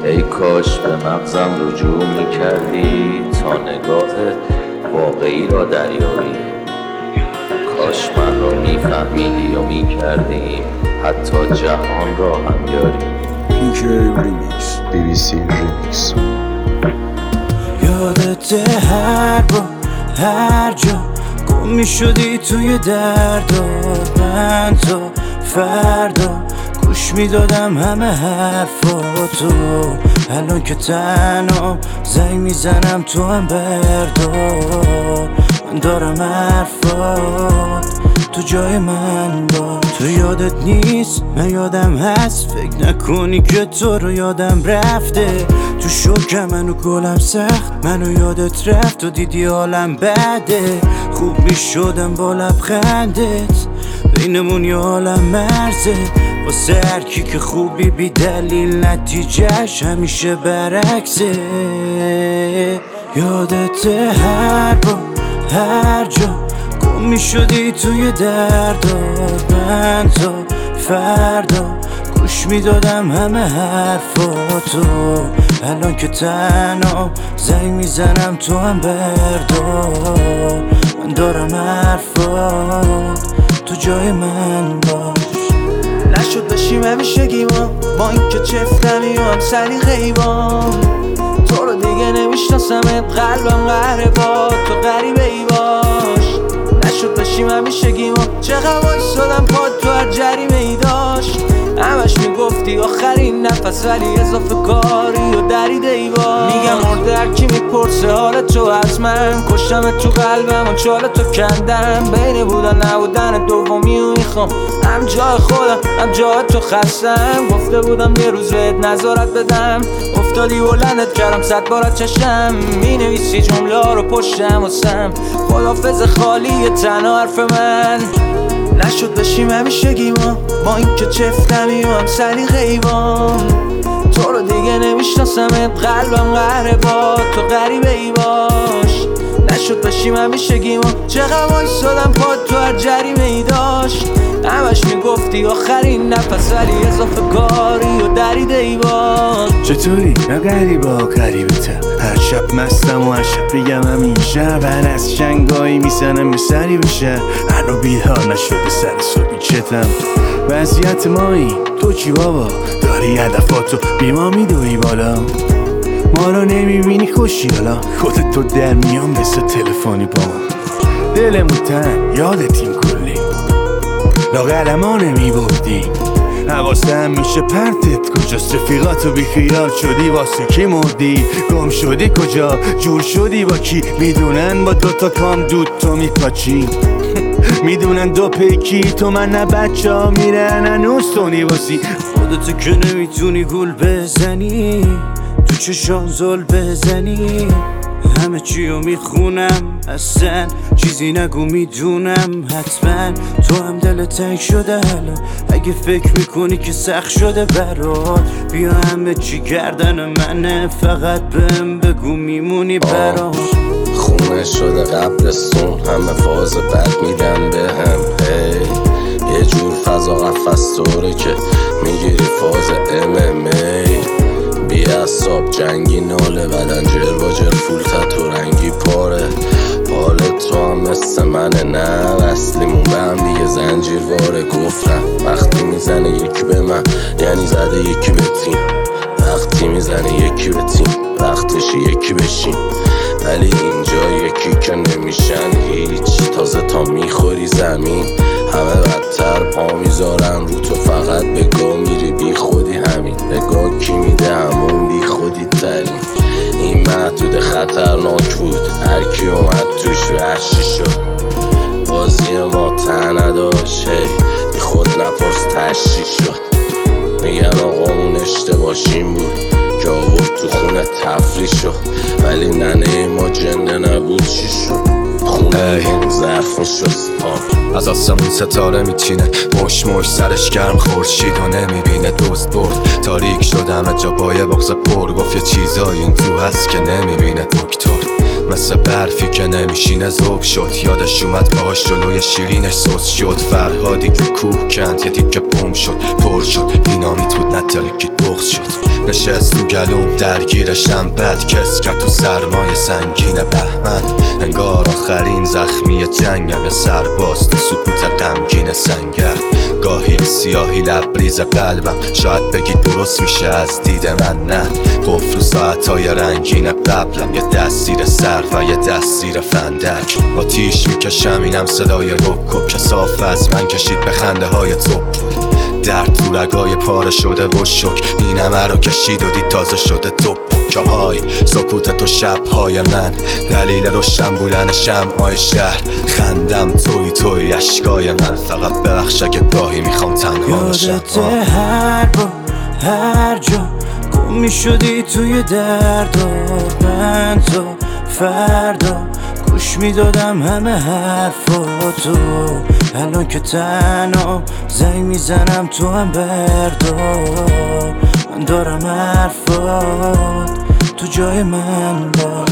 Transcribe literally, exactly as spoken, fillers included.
ای کاش به مغزم رجوع میکردی تا نگاه واقعی را دریابی. کاش من را میفهمیدی و میکردی حتی جهان را هم یاری. پینک ریمیکس، بی بی سی ریمیکس. یادت هر با هر جا گم میشدی توی درد و من تا فردا گوش میدادم همه حرفاتو. الان که تنها زنگ میزنم تو هم بردار، من دارم حرفات تو جای من با. تو یادت نیست من یادم هست، فکر نکنی که تو رو یادم رفته. تو شوکم منو گلم سخت، منو یادت رفت و دیدی حالم بده. خوب میشدم با لبخندت، بینمون یه حالم مرزه. واسه هر کی که خوبی بی دلیل نتیجهش همیشه برعکسه. یادت هر با هر جا گم میشدی توی دردات، من تا فردا گوش میدادم همه حرفاتو. الان که تنها زنگ میزنم تو هم بردار، من دارم حرفات تو جای من باش. نشد بشیم همیشگی ما با این که چفتمی و هم سری غیبان. تو رو دیگه نمیشناسم، قلبم قهره با تو غریبه ای باش. نشد بشیم همیشگی ما، چقدر وایسادم پاد تو هر جریمه ای داشت. همش میگفتی آخرین نفس ولی اضافه کاری و دریده ای باش. میگم مرده هر کی میپرسه حال تو از من، کشتم تو قلبم و چال تو کندم. بین بودن نبودن دومی و میخوام هم جای خودم هم جای تو خستم. گفته بودم یه روز بهت نظارت بدم، افتادی بلندت کردم صد بارت چشم. مینویسی جمله ها رو پشتم واسم، خدافظ خالی تنها حرف من. نشد بشیم همیشگی ما با این که چفتمی و هم سری غیبان. تو رو دیگه نمیشناسم، قلبم قهره با تو غریبه ای باش. نشد بشیم همیشگی ما، چقدر وایسادم پاد تو هر جریمه ای داشت. همش میگفتی آخرین نفس ولی اضافه کاری و دریده ای باش. چطوری؟ نه غریبا غریبتم، هر شب مستم و هر شب بگم همین شب. هر از شنگایی میزنم به سری بشه، هنو بیدار نشده سر صبحی چتم. وضعیت مایی تو چی بابا؟ داری هدفاتو بی ما میدوی بالا، ما رو نمیبینی خوشی حالا. خودت تو در میان مثل تلفنی با من، دلمون تن یادتیم کلی لاغر ما نمیبردی. حواسم میشه پرتت کجاست، رفیقاتو بی خیال شدی واسه کی مردی. گم شدی کجا، جور شدی با کی، میدونن با دوتا کام دود تو میپاچی. میدونن دو پیکی تو من نه بچه ها میرن هنوز تو نیواسی. خودتو که نمیتونی گل بزنی، تو چشان زل بزنی. همه چیو میخونم اصلا چیزی نگو میدونم حتما. تو هم دل تنگ شده الان، اگه فکر میکنی که سخت شده برات، بیا همه چی گردن منه، فقط بهم بگو میمونی برات. خونه شده قبرستون، همه فاز بد میدن به هم. هی یه جور فضا قفص دوره که میگیری فاز ام ام ای. بی اصاب جنگی ناله بدن جر با جر فول تتو رنگی پاره. حال تو هم مثل منه نه وصلیمون به هم دیگه زنجیر واره. گفتم وقتی میزنه یکی به من یعنی زده یکی به تیم، وقتی میزنه یکی به تیم وقتش یکی بشیم. ولی اینجا یکی که نمیشن هیچ، تازه تا میخوری زمین همه بدتر پا میذارن رو تو. فقط بگاه میری بی خودی، همین بگاه کی میده همون بی خودی ترین. این محدود خطرناک بود، هرکی اومد توش وحشی شد. بازی ما ته نداشت، هی بی خود نپرس تشریح شد. میگن آقامون اشتباهشیم بود که آورد تو خونه تفریح شد. ولی ننه ما جنده نبود چی شد، خونه هم زخمی شد. از آسمون ستاره میچینه، مش مش سرش گرم خورشید و نمیبینه. دوست برد تاریک شد همه جا با یه بغض پر، گفت یه چیزایی این تو هست که نمیبینه دکتر. مثل برفی که نمیشینه ذوب شد، یادش اومد باهاش جلوی شیرینش سوس شد. فرهادی که کوه کند یه دیگه بوم شد پر شد، دینامیت بود نه ترکید بغض شد. نشست تو گلوم درگیرشم بد کس کرد تو سرمایه سنگین بهمن انگار آخرین زخمی جنگم یه سرباز تو سکوت غمگین سنگر گاهی سیاهی لبریز قلبم شاید بگی درست میشه از دید من نه قفل و ساعتهای رنگین قبلم یه دست زیر سر و یه دست زیر فندک آتیش میکشم اینم صدای رکو که صاف از من کشید به خنده های تو درد تو رگای پاره شده و شک این همه رو کشید و دید تازه شده تو که های سکوت تو شبهای من دلیل روشن بودن شمعای شهر خندم توی توی اشکای من فقط ببخش اگه گاهی میخوام تنها باشم یادته هر با هر جا گم میشدی توی درد و بند و فردا گوش میدادم همه حرفاتو الان که تنها زنگ میزنم تو هم بردار من دارم حرفات تو جای من باش